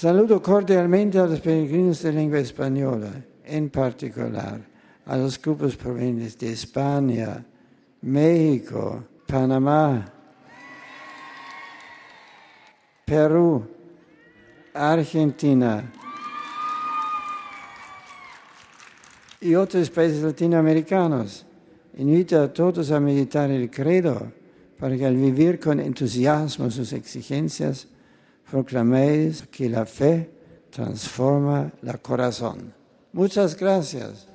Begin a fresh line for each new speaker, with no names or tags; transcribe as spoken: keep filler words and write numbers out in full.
Saludo cordialmente a los peregrinos de lengua española, en particular a los grupos provenientes de España, México, Panamá, Perú, Argentina y otros países latinoamericanos. Invito a todos a meditar el credo para que al vivir con entusiasmo sus exigencias, proclaméis que la fe transforma el corazón. Muchas gracias.